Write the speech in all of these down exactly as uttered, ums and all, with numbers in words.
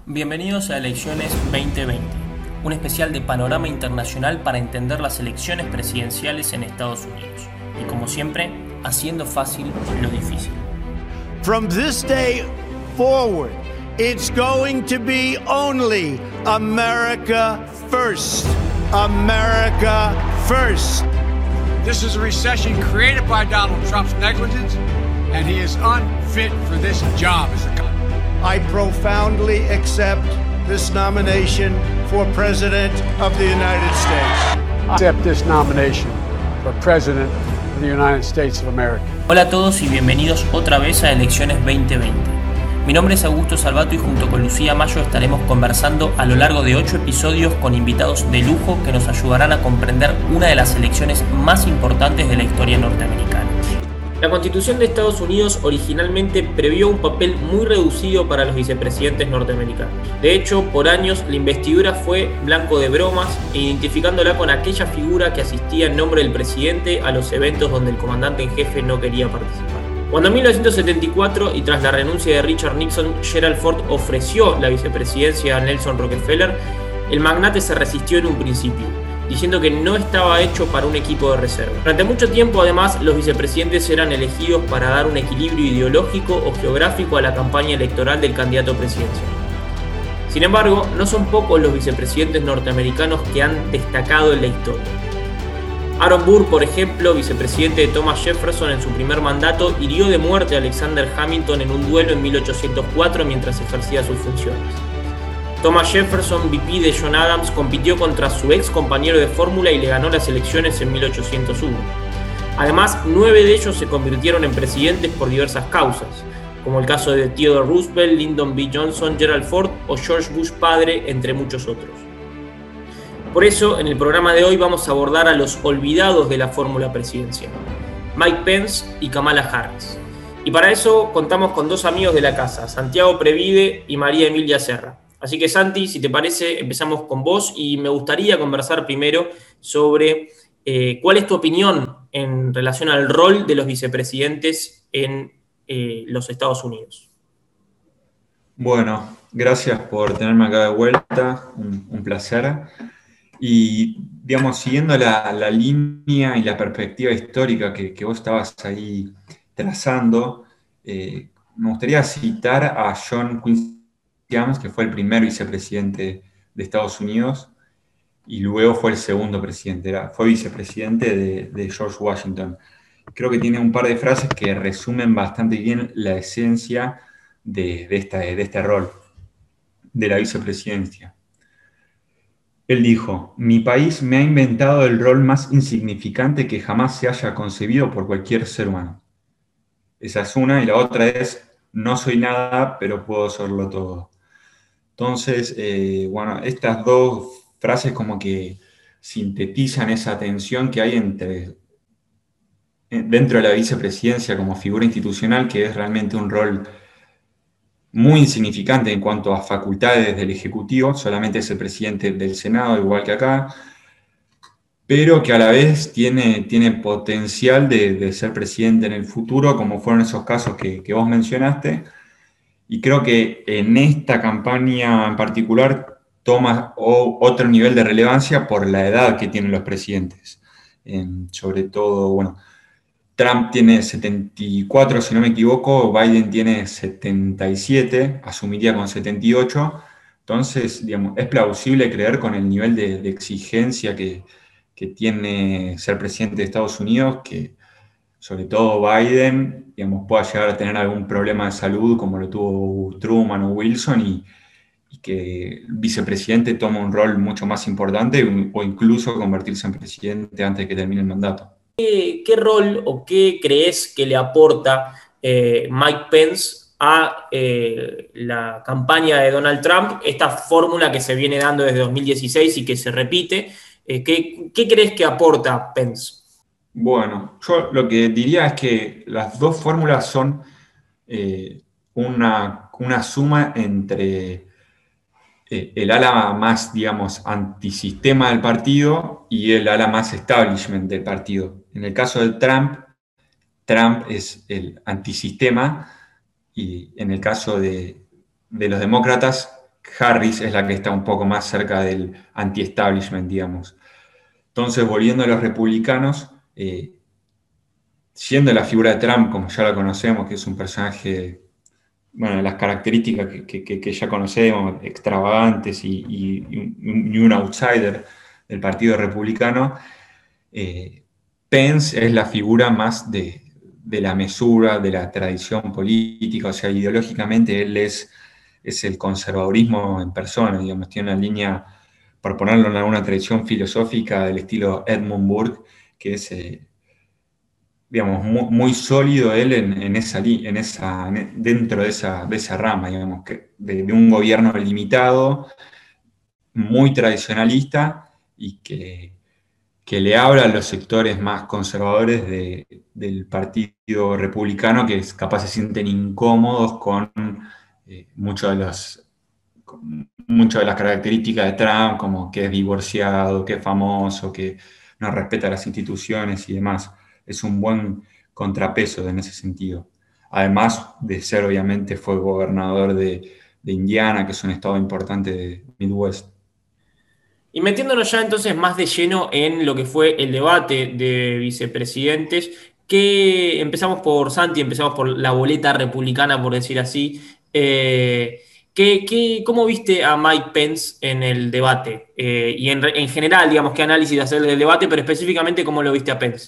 Bienvenidos a Elecciones veinte veinte, un especial de panorama internacional para entender las elecciones presidenciales en Estados Unidos. Y como siempre, haciendo fácil lo difícil. From this day forward, it's going to be only America first. America first. This is a recession created by Donald Trump's negligence, and he is unfit for this job as a I profoundly accept this nomination for President of the United States. I accept this nomination for President of the United States of America. Hola a todos y bienvenidos otra vez a Elecciones veinte veinte. Mi nombre es Augusto Salvato y junto con Lucía Mayo estaremos conversando a lo largo de ocho episodios con invitados de lujo que nos ayudarán a comprender una de las elecciones más importantes de la historia norteamericana. La Constitución de Estados Unidos originalmente previó un papel muy reducido para los vicepresidentes norteamericanos. De hecho, por años la investidura fue blanco de bromas, identificándola con aquella figura que asistía en nombre del presidente a los eventos donde el comandante en jefe no quería participar. Cuando en mil novecientos setenta y cuatro, y tras la renuncia de Richard Nixon, Gerald Ford ofreció la vicepresidencia a Nelson Rockefeller, el magnate se resistió en un principio, diciendo que no estaba hecho para un equipo de reserva. Durante mucho tiempo, además, los vicepresidentes eran elegidos para dar un equilibrio ideológico o geográfico a la campaña electoral del candidato presidencial. Sin embargo, no son pocos los vicepresidentes norteamericanos que han destacado en la historia. Aaron Burr, por ejemplo, vicepresidente de Thomas Jefferson en su primer mandato, hirió de muerte a Alexander Hamilton en un duelo en mil ochocientos cuatro mientras ejercía sus funciones. Thomas Jefferson, V P de John Adams, compitió contra su ex compañero de fórmula y le ganó las elecciones en mil ochocientos uno. Además, nueve de ellos se convirtieron en presidentes por diversas causas, como el caso de Theodore Roosevelt, Lyndon B. Johnson, Gerald Ford o George Bush padre, entre muchos otros. Por eso, en el programa de hoy vamos a abordar a los olvidados de la fórmula presidencial, Mike Pence y Kamala Harris. Y para eso contamos con dos amigos de la casa, Santiago Previde y María Emilia Serra. Así que Santi, si te parece, empezamos con vos y me gustaría conversar primero sobre eh, cuál es tu opinión en relación al rol de los vicepresidentes en eh, los Estados Unidos. Bueno, gracias por tenerme acá de vuelta, un, un placer. Y, digamos, siguiendo la, la línea y la perspectiva histórica que, que vos estabas ahí trazando, eh, me gustaría citar a John Quincy Adams, que fue el primer vicepresidente de Estados Unidos, y luego fue el segundo presidente, era, fue vicepresidente de, de George Washington. Creo que tiene un par de frases que resumen bastante bien la esencia de, de, esta, de este rol, de la vicepresidencia. Él dijo: mi país me ha inventado el rol más insignificante que jamás se haya concebido por cualquier ser humano. Esa es una, y la otra es: no soy nada, pero puedo serlo todo. Entonces, eh, bueno, estas dos frases como que sintetizan esa tensión que hay entre, dentro de la vicepresidencia como figura institucional, que es realmente un rol muy insignificante en cuanto a facultades del Ejecutivo, solamente es el presidente del Senado, igual que acá, pero que a la vez tiene, tiene potencial de, de ser presidente en el futuro, como fueron esos casos que, que vos mencionaste. Y creo que en esta campaña en particular toma o, otro nivel de relevancia por la edad que tienen los presidentes. Eh, sobre todo, bueno, Trump tiene setenta y cuatro, si no me equivoco, Biden tiene setenta y siete, asumiría con setenta y ocho. Entonces, digamos, es plausible creer con el nivel de, de exigencia que, que tiene ser presidente de Estados Unidos, que sobre todo Biden, digamos, pueda llegar a tener algún problema de salud como lo tuvo Truman o Wilson, y, y que el vicepresidente tome un rol mucho más importante o incluso convertirse en presidente antes de que termine el mandato. ¿Qué, qué rol o qué crees que le aporta eh, Mike Pence a eh, la campaña de Donald Trump, esta fórmula que se viene dando desde dos mil dieciséis y que se repite? Eh, ¿qué, ¿Qué crees que aporta Pence? Bueno, yo lo que diría es que las dos fórmulas son eh, una, una suma entre eh, el ala más, digamos, antisistema del partido y el ala más establishment del partido. En el caso de Trump, Trump es el antisistema, y en el caso de, de los demócratas, Harris es la que está un poco más cerca del anti-establishment, digamos. Entonces, volviendo a los republicanos, eh, siendo la figura de Trump, como ya la conocemos, que es un personaje, bueno, las características que, que, que ya conocemos, extravagantes y, y, y un outsider del Partido Republicano, eh, Pence es la figura más de, de la mesura, de la tradición política, o sea, ideológicamente él es, es el conservadurismo en persona, digamos, tiene una línea, por ponerlo en alguna tradición filosófica del estilo Edmund Burke, que es... Eh, digamos, muy, muy sólido él en, en esa, en esa, dentro de esa, de esa rama, digamos, que de, de un gobierno limitado, muy tradicionalista y que, que le habla a los sectores más conservadores de, del Partido Republicano, que es, capaz se sienten incómodos con eh, muchas de las muchas de las características de Trump, como que es divorciado, que es famoso, que no respeta las instituciones y demás. Es un buen contrapeso en ese sentido. Además de ser, obviamente, fue gobernador de, de Indiana, que es un estado importante de Midwest. Y metiéndonos ya entonces más de lleno en lo que fue el debate de vicepresidentes, que empezamos por Santi, empezamos por la boleta republicana, por decir así. Eh, ¿qué, qué, cómo viste a Mike Pence en el debate? Eh, y en, en general, digamos, qué análisis hacer del debate, pero específicamente cómo lo viste a Pence.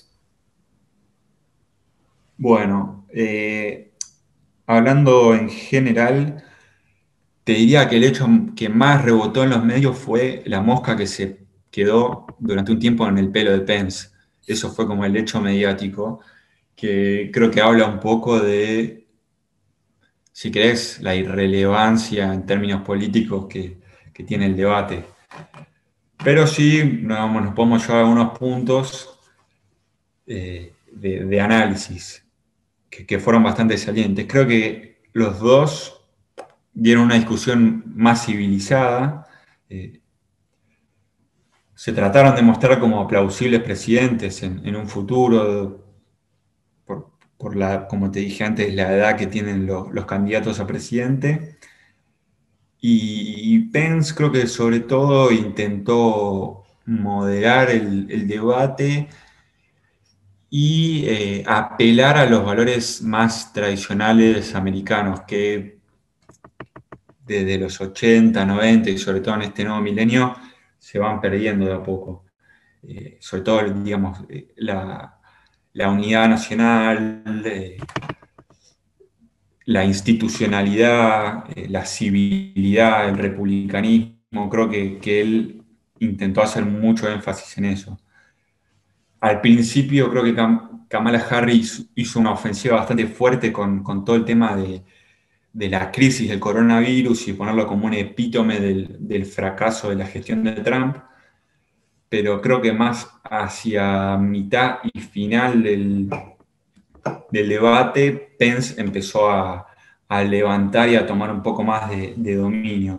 Bueno, eh, hablando en general, te diría que el hecho que más rebotó en los medios fue la mosca que se quedó durante un tiempo en el pelo de Pence. Eso fue como el hecho mediático, que creo que habla un poco de, si querés, la irrelevancia en términos políticos que, que tiene el debate. Pero sí, no, nos podemos llevar a algunos puntos eh, de, de análisis que, que fueron bastante salientes. Creo que los dos dieron una discusión más civilizada. Eh, se trataron de mostrar como plausibles presidentes en, en un futuro, por, por la, como te dije antes, la edad que tienen lo, los candidatos a presidente. Y, y Pence creo que sobre todo intentó moderar el, el debate y eh, apelar a los valores más tradicionales americanos que desde los ochenta, noventa y sobre todo en este nuevo milenio se van perdiendo de a poco. Eh, sobre todo, digamos, eh, la, la unidad nacional, eh, la institucionalidad, eh, la civilidad, el republicanismo, creo que, que él intentó hacer mucho énfasis en eso. Al principio creo que Cam Kamala Harris hizo una ofensiva bastante fuerte con, con todo el tema de, de la crisis del coronavirus y ponerlo como un epítome del, del fracaso de la gestión de Trump, pero creo que más hacia mitad y final del, del debate, Pence empezó a, a levantar y a tomar un poco más de, de dominio.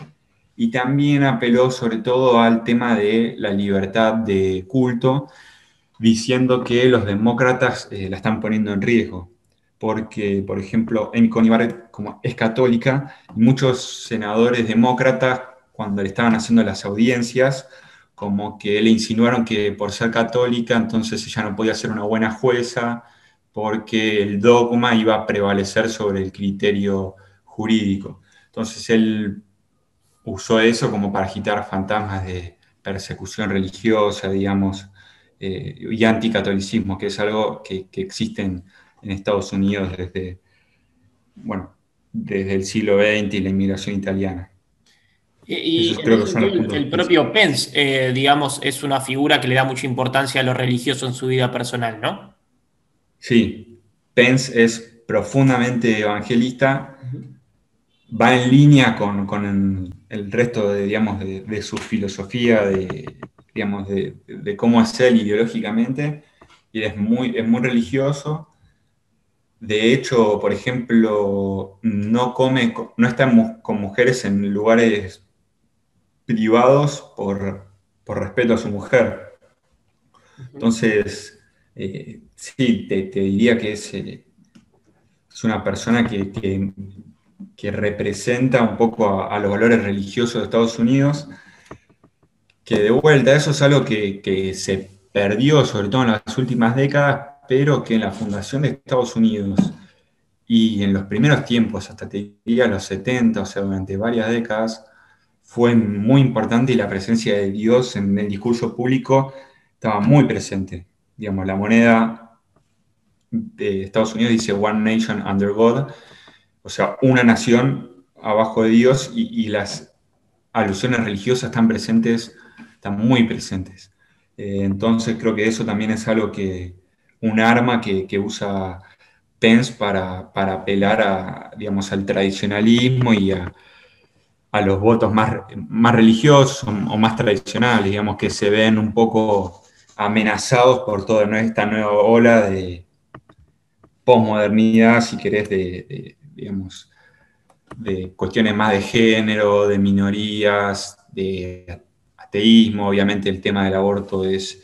Y también apeló sobre todo al tema de la libertad de culto, diciendo que los demócratas eh, la están poniendo en riesgo. Porque, por ejemplo, Amy Coney Barrett como es católica, y muchos senadores demócratas, cuando le estaban haciendo las audiencias, como que le insinuaron que por ser católica, entonces ella no podía ser una buena jueza, porque el dogma iba a prevalecer sobre el criterio jurídico. Entonces él usó eso como para agitar fantasmas de persecución religiosa, digamos, eh, y anticatolicismo, que es algo que, que existe en, en Estados Unidos desde, bueno, desde el siglo veinte y la inmigración italiana. Y, y Esos en creo ese que son los sentido, puntos el propio Pence, eh, digamos, es una figura que le da mucha importancia a lo religioso en su vida personal, ¿no? Sí, Pence es profundamente evangelista, va en línea con, con el, el resto de, digamos, de, de su filosofía, de, digamos, de, de cómo es él ideológicamente, y es muy, es muy religioso. De hecho, por ejemplo, no come, no está con mujeres en lugares privados por, por respeto a su mujer. Entonces, eh, sí, te, te, diría que es, eh, es una persona que, que que representa un poco a, a los valores religiosos de Estados Unidos, que de vuelta eso es algo que, que se perdió sobre todo en las últimas décadas, pero que en la fundación de Estados Unidos y en los primeros tiempos, hasta te diría los setenta, o sea, durante varias décadas, fue muy importante y la presencia de Dios en el discurso público estaba muy presente. Digamos, la moneda de Estados Unidos dice One Nation Under God, o sea, una nación abajo de Dios, y, y las alusiones religiosas están presentes, están muy presentes. Eh, entonces creo que eso también es algo que, un arma que, que usa Pence para, para apelar a, digamos, al tradicionalismo y a, a los votos más, más religiosos o, o más tradicionales, digamos, que se ven un poco amenazados por toda esta nueva ola de posmodernidad, si querés, de, de, digamos, de cuestiones más de género, de minorías, de ateísmo. Obviamente el tema del aborto es,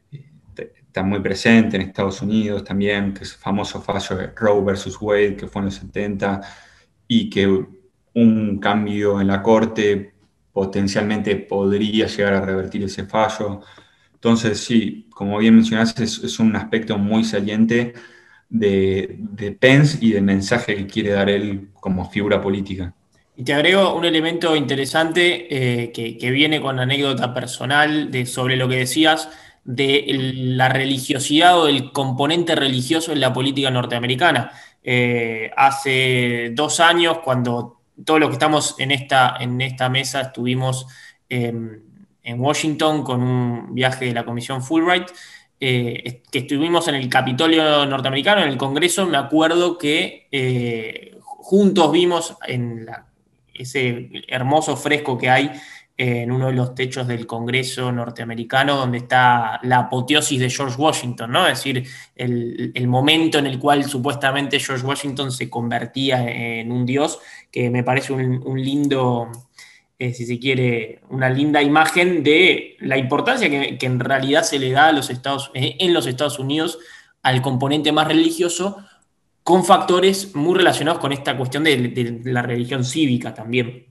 está muy presente en Estados Unidos también, que es el famoso fallo de Roe versus Wade, que fue en los setenta, y que un cambio en la Corte potencialmente podría llegar a revertir ese fallo. Entonces, sí, como bien mencionaste, es, es un aspecto muy saliente de, de Pence y del mensaje que quiere dar él como figura política. Y te agrego un elemento interesante eh, que, que viene con anécdota personal de, sobre lo que decías de la religiosidad o el componente religioso en la política norteamericana. Eh, hace dos años, cuando todos los que estamos en esta, en esta mesa estuvimos eh, en Washington con un viaje de la Comisión Fulbright, eh, que estuvimos en el Capitolio norteamericano, en el Congreso, me acuerdo que eh, juntos vimos en la, ese hermoso fresco que hay en uno de los techos del Congreso norteamericano, donde está la apoteosis de George Washington, ¿no? Es decir, el, el momento en el cual supuestamente George Washington se convertía en un dios, que me parece un, un lindo, eh, si se quiere, una linda imagen de la importancia que, que en realidad se le da a los Estados, en los Estados Unidos al componente más religioso, con factores muy relacionados con esta cuestión de, de la religión cívica también.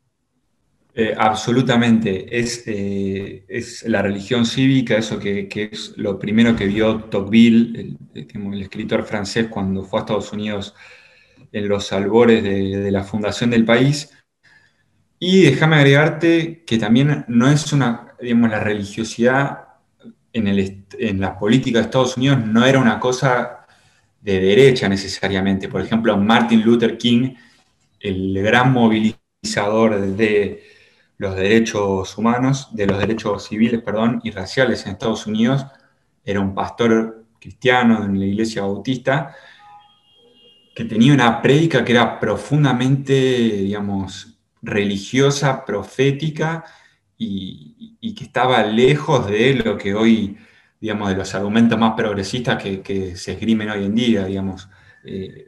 Eh, absolutamente, es, eh, es la religión cívica, eso que, que es lo primero que vio Tocqueville, el, el escritor francés, cuando fue a Estados Unidos en los albores de, de la fundación del país. Y déjame agregarte que también no es una, digamos, la religiosidad en, el, en la política de Estados Unidos no era una cosa de derecha necesariamente. Por ejemplo, Martin Luther King, el gran movilizador de los derechos humanos, de los derechos civiles, perdón, y raciales en Estados Unidos, era un pastor cristiano en la iglesia bautista que tenía una prédica que era profundamente, digamos, religiosa, profética, y, y que estaba lejos de lo que hoy, digamos, de los argumentos más progresistas que, que se esgrimen hoy en día, digamos. Eh,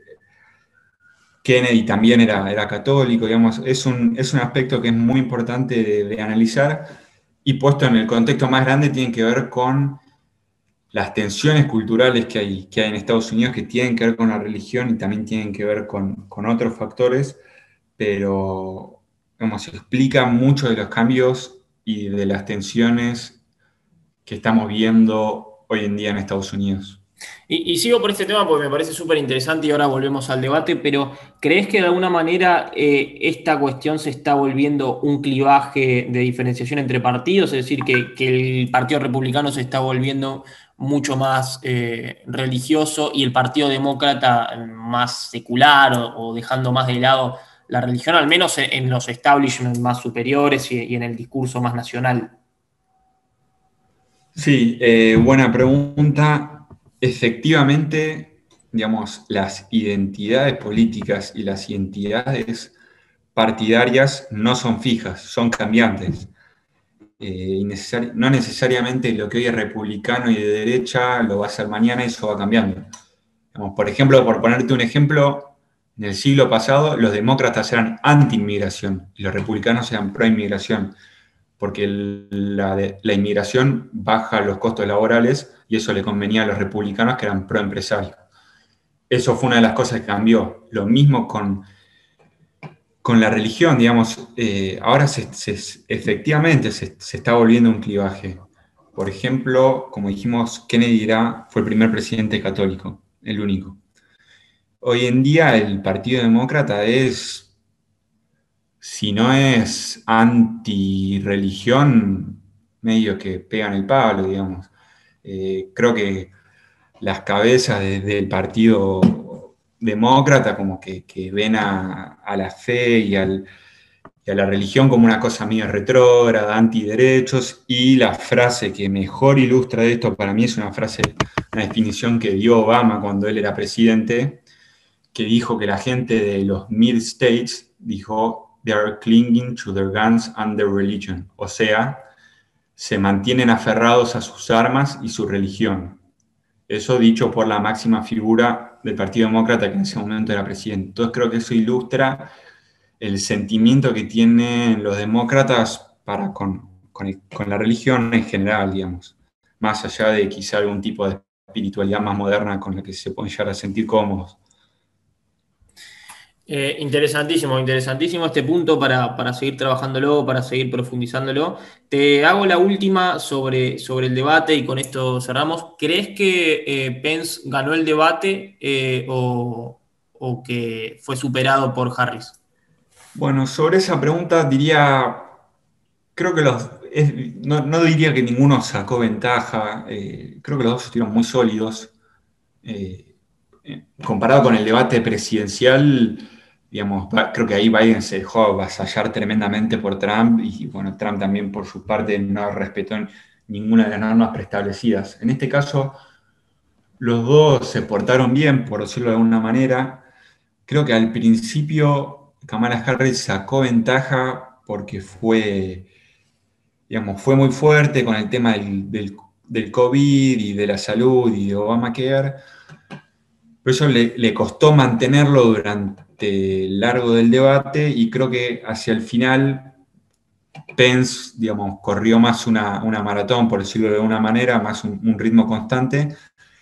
Kennedy también era, era católico, digamos, es un, es un aspecto que es muy importante de, de analizar, y puesto en el contexto más grande tiene que ver con las tensiones culturales que hay, que hay en Estados Unidos, que tienen que ver con la religión y también tienen que ver con, con otros factores, pero digamos, explica mucho de los cambios y de las tensiones que estamos viendo hoy en día en Estados Unidos. Y, y sigo por este tema porque me parece súper interesante y ahora volvemos al debate, pero ¿crees que de alguna manera eh, esta cuestión se está volviendo un clivaje de diferenciación entre partidos? Es decir, que, que el Partido Republicano se está volviendo mucho más eh, religioso y el Partido Demócrata más secular o, o dejando más de lado la religión, al menos en, en los establishments más superiores y, y en el discurso más nacional. Sí, eh, buena pregunta. Efectivamente, digamos, las identidades políticas y las identidades partidarias no son fijas, son cambiantes. Eh, innecesari- no necesariamente lo que hoy es republicano y de derecha lo va a ser mañana, y eso va cambiando. Digamos, por ejemplo, por ponerte un ejemplo, en el siglo pasado los demócratas eran anti-inmigración y los republicanos eran pro-inmigración, porque la, la inmigración baja los costos laborales y eso le convenía a los republicanos, que eran pro-empresarios. Eso fue una de las cosas que cambió. Lo mismo con con la religión, digamos, eh, ahora se, se, efectivamente se, se está volviendo un clivaje. Por ejemplo, como dijimos, Kennedy era, fue el primer presidente católico, el único. Hoy en día el Partido Demócrata es, si no es anti-religión, medio que pegan el palo, digamos. Eh, creo que las cabezas de, del Partido Demócrata como que, que ven a, a la fe y, al, y a la religión como una cosa medio retrógrada, antiderechos, y la frase que mejor ilustra esto para mí es una frase, una definición que dio Obama cuando él era presidente, que dijo que la gente de los Mid States, dijo, they are clinging to their guns and their religion, o sea, se mantienen aferrados a sus armas y su religión. Eso dicho por la máxima figura del Partido Demócrata, que en ese momento era presidente. Entonces creo que eso ilustra el sentimiento que tienen los demócratas para con, con, con la religión en general, digamos. Más allá de quizá algún tipo de espiritualidad más moderna con la que se pueden llegar a sentir cómodos. Eh, interesantísimo, interesantísimo este punto para, para seguir trabajándolo, para seguir profundizándolo. Te hago la última sobre, sobre el debate y con esto cerramos. ¿Crees que eh, Pence ganó el debate eh, o, o que fue superado por Harris? Bueno, sobre esa pregunta diría, creo que los, es, no, no diría que ninguno sacó ventaja, eh, creo que los dos estuvieron muy sólidos. Eh, eh, comparado con el debate presidencial, digamos, creo que ahí Biden se dejó avasallar tremendamente por Trump y, bueno, Trump también por su parte no respetó ninguna de las normas preestablecidas. En este caso, los dos se portaron bien, por decirlo de alguna manera. Creo que al principio Kamala Harris sacó ventaja porque fue, digamos, fue muy fuerte con el tema del, del, del COVID y de la salud y de Obamacare. Por eso le, le costó mantenerlo durante el largo del debate y creo que hacia el final Pence, digamos, corrió más una, una maratón, por decirlo de alguna manera, más un, un ritmo constante.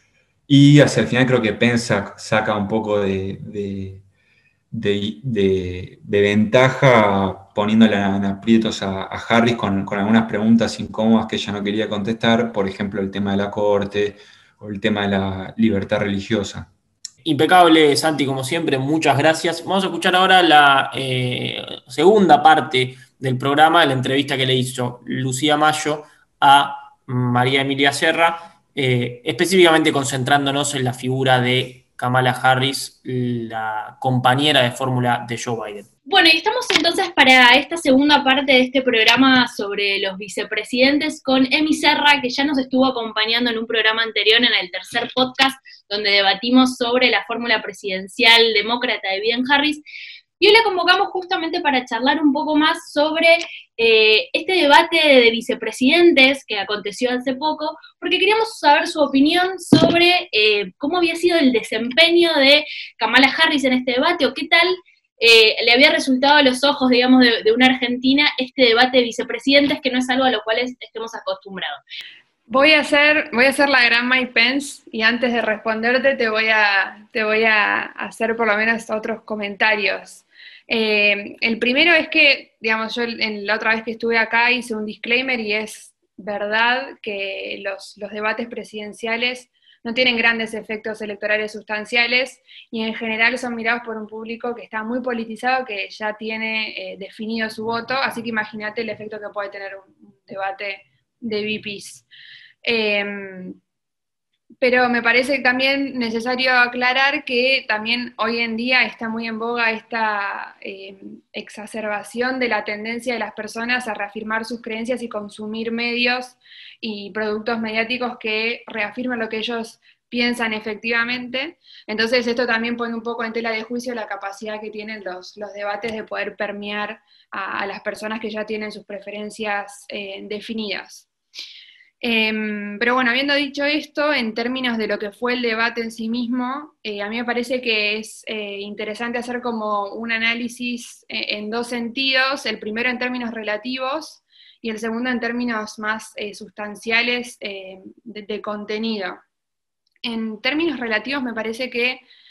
Y hacia el final creo que Pence saca un poco de, de, de, de, de ventaja poniéndole en aprietos a, a Harris con, con algunas preguntas incómodas que ella no quería contestar, por ejemplo, el tema de la corte o el tema de la libertad religiosa. Impecable, Santi, como siempre, muchas gracias. Vamos a escuchar ahora la eh, segunda parte del programa, la entrevista que le hizo Lucía Mayo a María Emilia Serra, eh, específicamente concentrándonos en la figura de Kamala Harris, la compañera de fórmula de Joe Biden. Bueno, y estamos entonces para esta segunda parte de este programa sobre los vicepresidentes con Emi Serra, que ya nos estuvo acompañando en un programa anterior, en el tercer podcast, donde debatimos sobre la fórmula presidencial demócrata de Biden-Harris. Y hoy la convocamos justamente para charlar un poco más sobre eh, este debate de vicepresidentes que aconteció hace poco, porque queríamos saber su opinión sobre eh, cómo había sido el desempeño de Kamala Harris en este debate, o qué tal Eh, le había resultado a los ojos, digamos, de, de una argentina este debate de vicepresidentes, que no es algo a lo cual es, estemos acostumbrados. Voy a hacer, voy a hacer la gran Mike Pence, y antes de responderte te voy a, te voy a hacer por lo menos otros comentarios. Eh, el primero es que, digamos, yo en la otra vez que estuve acá hice un disclaimer, y es verdad que los, los debates presidenciales no tienen grandes efectos electorales sustanciales y en general son mirados por un público que está muy politizado, que ya tiene eh, definido su voto, así que imagínate el efecto que puede tener un, un debate de V Ps. Eh, pero me parece también necesario aclarar que también hoy en día está muy en boga esta eh, exacerbación de la tendencia de las personas a reafirmar sus creencias y consumir medios y productos mediáticos que reafirman lo que ellos piensan efectivamente. Entonces esto también pone un poco en tela de juicio la capacidad que tienen los, los debates de poder permear a, a las personas que ya tienen sus preferencias eh, definidas. Eh, pero bueno, habiendo dicho esto, en términos de lo que fue el debate en sí mismo, eh, a mí me parece que es eh, interesante hacer como un análisis eh, en dos sentidos, el primero en términos relativos y el segundo en términos más eh, sustanciales eh, de, de contenido. En términos relativos me parece que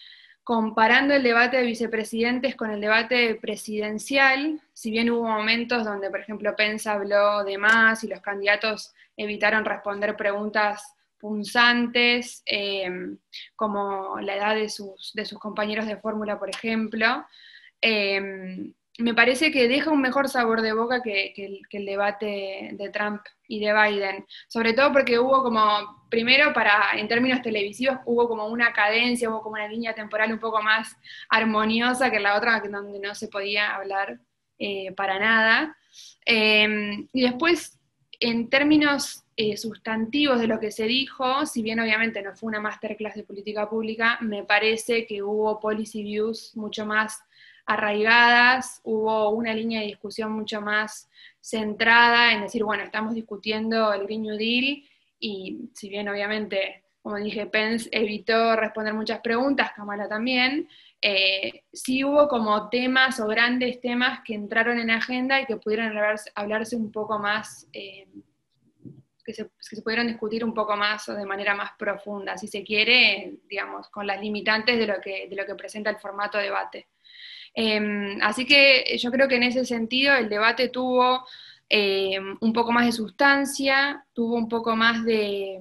comparando el debate de vicepresidentes con el debate presidencial, si bien hubo momentos donde, por ejemplo, Pence habló de más y los candidatos evitaron responder preguntas punzantes, eh, como la edad de sus, de sus compañeros de fórmula, por ejemplo, eh, me parece que deja un mejor sabor de boca que, que, el, que el debate de Trump y de Biden, sobre todo porque hubo como, primero para, en términos televisivos, hubo como una cadencia, hubo como una línea temporal un poco más armoniosa que la otra, donde no se podía hablar eh, para nada. Eh, y después, en términos eh, sustantivos de lo que se dijo, si bien obviamente no fue una masterclass de política pública, me parece que hubo policy views mucho más arraigadas, hubo una línea de discusión mucho más centrada en decir, bueno, estamos discutiendo el Green New Deal, y si bien obviamente, como dije, Pence evitó responder muchas preguntas, Kamala también, eh, sí hubo como temas o grandes temas que entraron en agenda y que pudieron hablarse, hablarse un poco más, eh, que, se, que se pudieron discutir un poco más o de manera más profunda, si se quiere, digamos, con las limitantes de lo que, de lo que presenta el formato de debate. Eh, así que yo creo que en ese sentido el debate tuvo eh, un poco más de sustancia, tuvo un poco más de,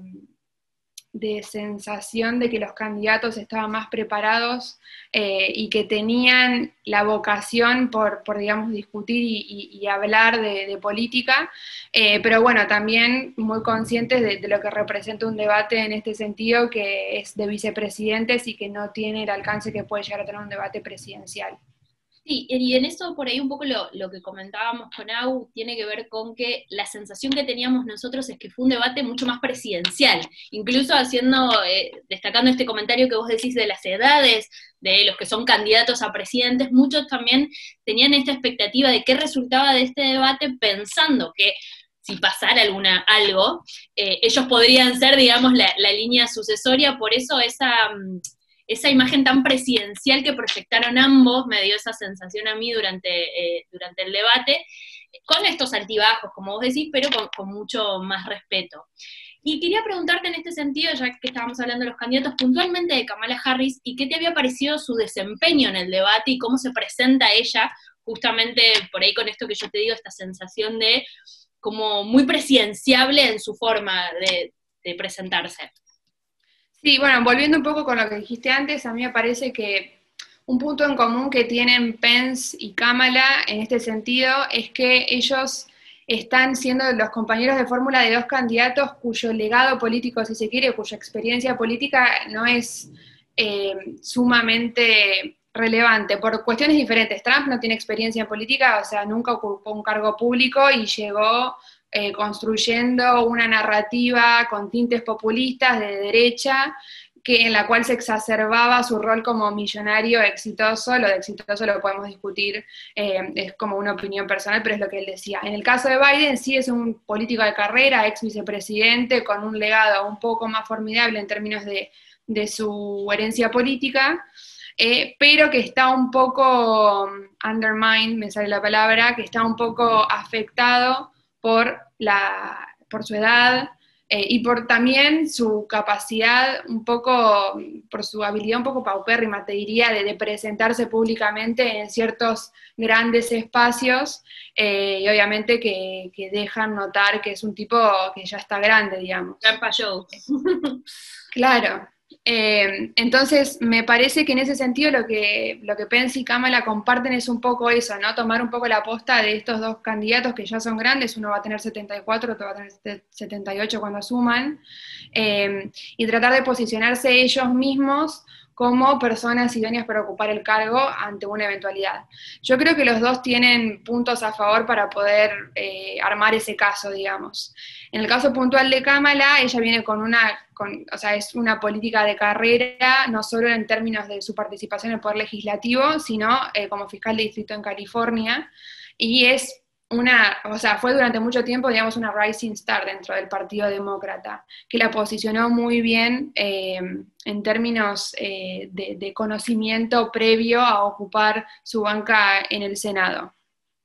de sensación de que los candidatos estaban más preparados eh, y que tenían la vocación por, por digamos, discutir y, y, y hablar de, de política, eh, pero bueno, también muy conscientes de, de lo que representa un debate en este sentido, que es de vicepresidentes y que no tiene el alcance que puede llegar a tener un debate presidencial. Sí, y en eso por ahí un poco lo, lo que comentábamos con Au tiene que ver con que la sensación que teníamos nosotros es que fue un debate mucho más presidencial, incluso haciendo, eh, destacando este comentario que vos decís de las edades, de los que son candidatos a presidentes, muchos también tenían esta expectativa de qué resultaba de este debate, pensando que si pasara alguna, algo, eh, ellos podrían ser, digamos, la, la línea sucesoria. Por eso esa... esa imagen tan presidencial que proyectaron ambos me dio esa sensación a mí durante, eh, durante el debate, con estos altibajos, como vos decís, pero con, con mucho más respeto. Y quería preguntarte en este sentido, ya que estábamos hablando de los candidatos, puntualmente de Kamala Harris, y qué te había parecido su desempeño en el debate y cómo se presenta ella, justamente por ahí con esto que yo te digo, esta sensación de como muy presidenciable en su forma de, de presentarse. Sí, bueno, volviendo un poco con lo que dijiste antes, a mí me parece que un punto en común que tienen Pence y Kamala en este sentido es que ellos están siendo los compañeros de fórmula de dos candidatos cuyo legado político, si se quiere, cuya experiencia política no es eh, sumamente relevante, por cuestiones diferentes. Trump no tiene experiencia en política, o sea, nunca ocupó un cargo público y llegó Eh, construyendo una narrativa con tintes populistas de derecha, que, en la cual se exacerbaba su rol como millonario exitoso. Lo de exitoso lo podemos discutir, eh, es como una opinión personal, pero es lo que él decía. En el caso de Biden sí es un político de carrera, ex vicepresidente, con un legado un poco más formidable en términos de, de su herencia política, eh, pero que está un poco undermined, me sale la palabra, que está un poco afectado por, la, por su edad eh, y por también su capacidad un poco, por su habilidad un poco paupérrima, te diría, de, de presentarse públicamente en ciertos grandes espacios eh, y obviamente que, que dejan notar que es un tipo que ya está grande, digamos. Trampa show. Claro. Eh, entonces, me parece que en ese sentido lo que, lo que Pence y Kamala comparten es un poco eso, ¿no? Tomar un poco la posta de estos dos candidatos que ya son grandes, uno va a tener setenta y cuatro, otro va a tener setenta y ocho cuando asuman, eh, y tratar de posicionarse ellos mismos como personas idóneas para ocupar el cargo ante una eventualidad. Yo creo que los dos tienen puntos a favor para poder eh, armar ese caso, digamos. En el caso puntual de Kamala, ella viene con una, con, o sea, es una política de carrera, no solo en términos de su participación en el Poder Legislativo, sino eh, como fiscal de distrito en California, y es una, o sea, fue durante mucho tiempo, digamos, una rising star dentro del Partido Demócrata, que la posicionó muy bien eh, en términos eh, de, de conocimiento previo a ocupar su banca en el Senado.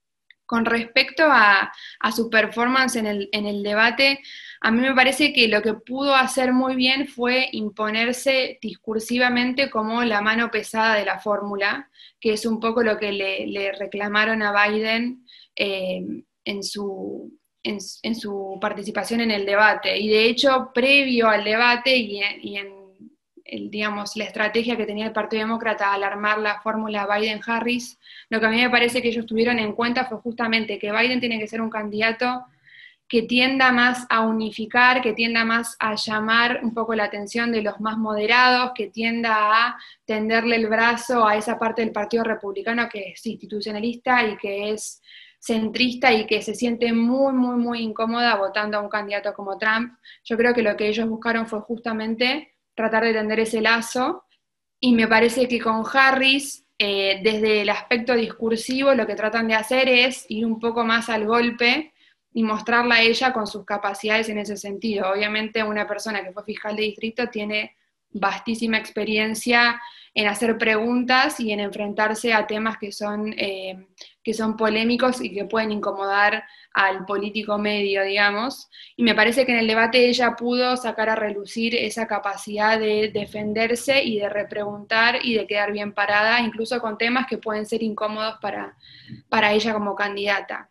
Con respecto a, a su performance en el, en el debate, a mí me parece que lo que pudo hacer muy bien fue imponerse discursivamente como la mano pesada de la fórmula, que es un poco lo que le, le reclamaron a Biden eh, en, su, en, en su participación en el debate. Y de hecho, previo al debate y en, y en el, digamos, la estrategia que tenía el Partido Demócrata al armar la fórmula Biden-Harris, lo que a mí me parece que ellos tuvieron en cuenta fue justamente que Biden tiene que ser un candidato que tienda más a unificar, que tienda más a llamar un poco la atención de los más moderados, que tienda a tenderle el brazo a esa parte del Partido Republicano que es institucionalista y que es centrista y que se siente muy, muy, muy incómoda votando a un candidato como Trump. Yo creo que lo que ellos buscaron fue justamente tratar de tender ese lazo, y me parece que con Harris, eh, desde el aspecto discursivo, lo que tratan de hacer es ir un poco más al golpe y mostrarla a ella con sus capacidades en ese sentido. Obviamente una persona que fue fiscal de distrito tiene vastísima experiencia en hacer preguntas y en enfrentarse a temas que son, eh, que son polémicos y que pueden incomodar al político medio, digamos. Y me parece que en el debate ella pudo sacar a relucir esa capacidad de defenderse y de repreguntar y de quedar bien parada, incluso con temas que pueden ser incómodos para, para ella como candidata.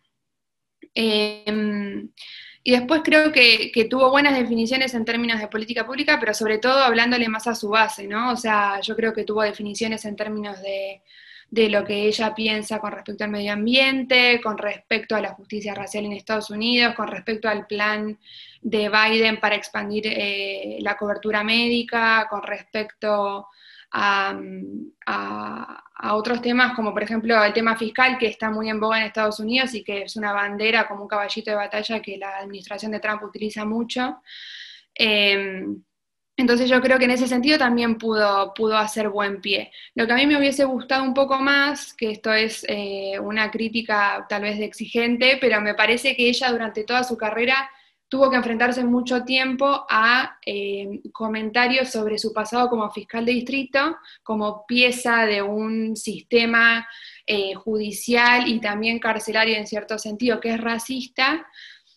Eh, y después creo que, que tuvo buenas definiciones en términos de política pública, pero sobre todo hablándole más a su base, ¿no? O sea, yo creo que tuvo definiciones en términos de, de lo que ella piensa con respecto al medio ambiente, con respecto a la justicia racial en Estados Unidos, con respecto al plan de Biden para expandir eh, la cobertura médica, con respecto A, a, a otros temas, como por ejemplo el tema fiscal, que está muy en boga en Estados Unidos y que es una bandera como un caballito de batalla que la administración de Trump utiliza mucho. Eh, entonces yo creo que en ese sentido también pudo, pudo hacer buen pie. Lo que a mí me hubiese gustado un poco más, que esto es eh, una crítica tal vez de exigente, pero me parece que ella durante toda su carrera tuvo que enfrentarse mucho tiempo a eh, comentarios sobre su pasado como fiscal de distrito, como pieza de un sistema eh, judicial y también carcelario en cierto sentido, que es racista.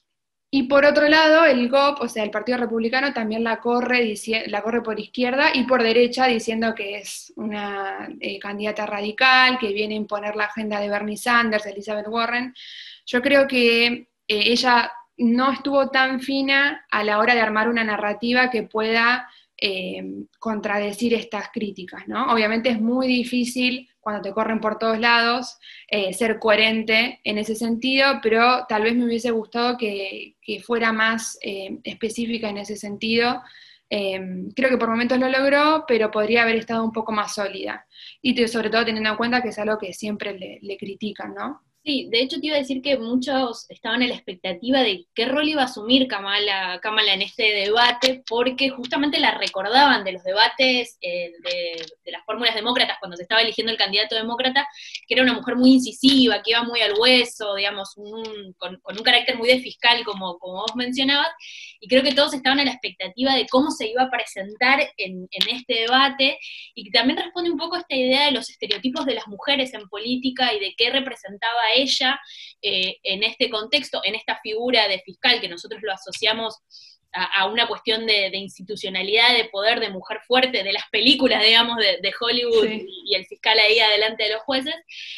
Y por otro lado, el G O P, o sea, el Partido Republicano, también la corre, la corre por izquierda y por derecha, diciendo que es una eh, candidata radical, que viene a imponer la agenda de Bernie Sanders, Elizabeth Warren. Yo creo que eh, ella no estuvo tan fina a la hora de armar una narrativa que pueda eh, contradecir estas críticas, ¿no? Obviamente es muy difícil, cuando te corren por todos lados, eh, ser coherente en ese sentido, pero tal vez me hubiese gustado que, que fuera más eh, específica en ese sentido. Eh, creo que por momentos lo logró, pero podría haber estado un poco más sólida. Y te, sobre todo teniendo en cuenta que es algo que siempre le, le critican, ¿no? Sí, de hecho te iba a decir que muchos estaban en la expectativa de qué rol iba a asumir Kamala, Kamala en este debate, porque justamente la recordaban de los debates eh, de, de las fórmulas demócratas cuando se estaba eligiendo el candidato demócrata, que era una mujer muy incisiva, que iba muy al hueso, digamos, un, con, con un carácter muy de fiscal, como, como vos mencionabas, y creo que todos estaban en la expectativa de cómo se iba a presentar en, en este debate, y que también responde un poco a esta idea de los estereotipos de las mujeres en política y de qué representaba ella eh, en este contexto, en esta figura de fiscal que nosotros lo asociamos a, a una cuestión de, de institucionalidad, de poder, de mujer fuerte, de las películas, digamos, de, de Hollywood, sí. y, y el fiscal ahí adelante de los jueces,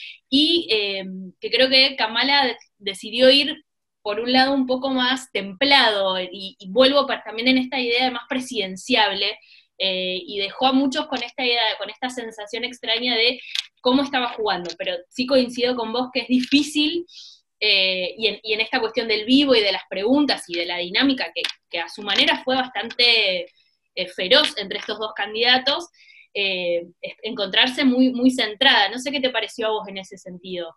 y eh, que creo que Kamala decidió ir por un lado un poco más templado, y, y vuelvo para, también en esta idea de más presidenciable, eh, y dejó a muchos con esta idea, con esta sensación extraña de cómo estaba jugando, pero sí coincido con vos que es difícil, eh, y, en, y en esta cuestión del vivo y de las preguntas y de la dinámica, que, que a su manera fue bastante eh, feroz entre estos dos candidatos, eh, encontrarse muy, muy centrada. No sé qué te pareció a vos en ese sentido.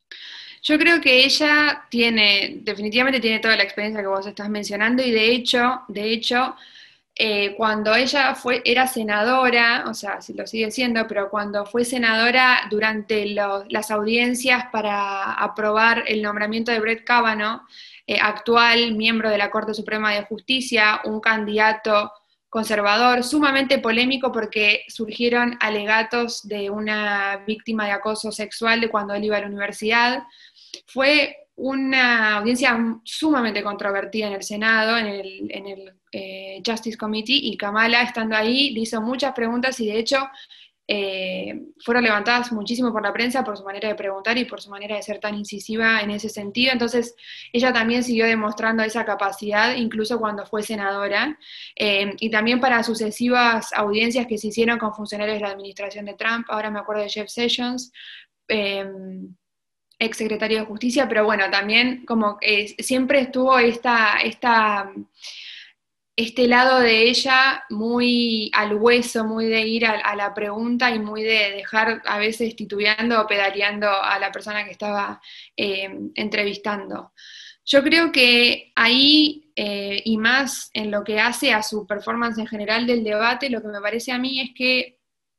Yo creo que ella tiene, definitivamente tiene toda la experiencia que vos estás mencionando, y de hecho, de hecho, Eh, cuando ella fue, era senadora, o sea, lo sigue siendo, pero cuando fue senadora durante los, las audiencias para aprobar el nombramiento de Brett Kavanaugh, eh, actual miembro de la Corte Suprema de Justicia, un candidato conservador, sumamente polémico porque surgieron alegatos de una víctima de acoso sexual de cuando él iba a la universidad. fue una audiencia sumamente controvertida en el Senado, en el, en el eh, Justice Committee, y Kamala, estando ahí, le hizo muchas preguntas y de hecho eh, fueron levantadas muchísimo por la prensa por su manera de preguntar y por su manera de ser tan incisiva en ese sentido. Entonces ella también siguió demostrando esa capacidad incluso cuando fue senadora, eh, y también para sucesivas audiencias que se hicieron con funcionarios de la administración de Trump. Ahora me acuerdo de Jeff Sessions, eh, ex secretario de Justicia, pero bueno, también como que siempre estuvo esta, esta, este lado de ella muy al hueso, muy de ir a, a la pregunta y muy de dejar a veces titubeando o pedaleando a la persona que estaba eh, entrevistando. Yo creo que ahí, eh, y más en lo que hace a su performance en general del debate, lo que me parece a mí es que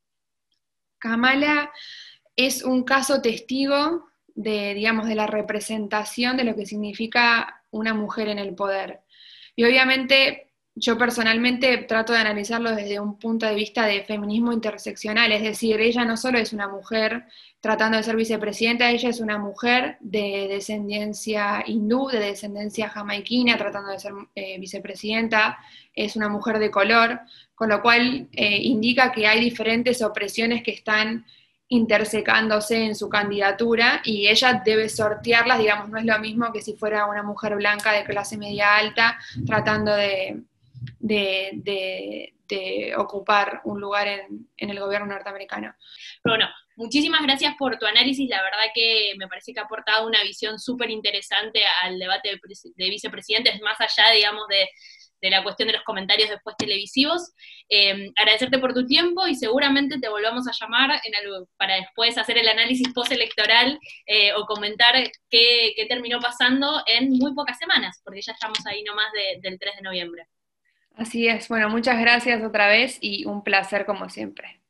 Kamala es un caso testigo de, digamos, de la representación de lo que significa una mujer en el poder. Y obviamente yo personalmente trato de analizarlo desde un punto de vista de feminismo interseccional, es decir, ella no solo es una mujer tratando de ser vicepresidenta, ella es una mujer de descendencia hindú, de descendencia jamaiquina, tratando de ser eh, vicepresidenta, es una mujer de color, con lo cual eh, indica que hay diferentes opresiones que están intersecándose en su candidatura y ella debe sortearlas, digamos, no es lo mismo que si fuera una mujer blanca de clase media alta tratando de, de, de, de ocupar un lugar en, en el gobierno norteamericano. Pero bueno, muchísimas gracias por tu análisis, la verdad que me parece que ha aportado una visión súper interesante al debate de, de vicepresidentes, más allá, digamos, de de la cuestión de los comentarios después televisivos. Eh, agradecerte por tu tiempo y seguramente te volvamos a llamar en algo, para después hacer el análisis postelectoral eh, o comentar qué, qué terminó pasando en muy pocas semanas, porque ya estamos ahí nomás de, del tres de noviembre. Así es, bueno, muchas gracias otra vez y un placer como siempre.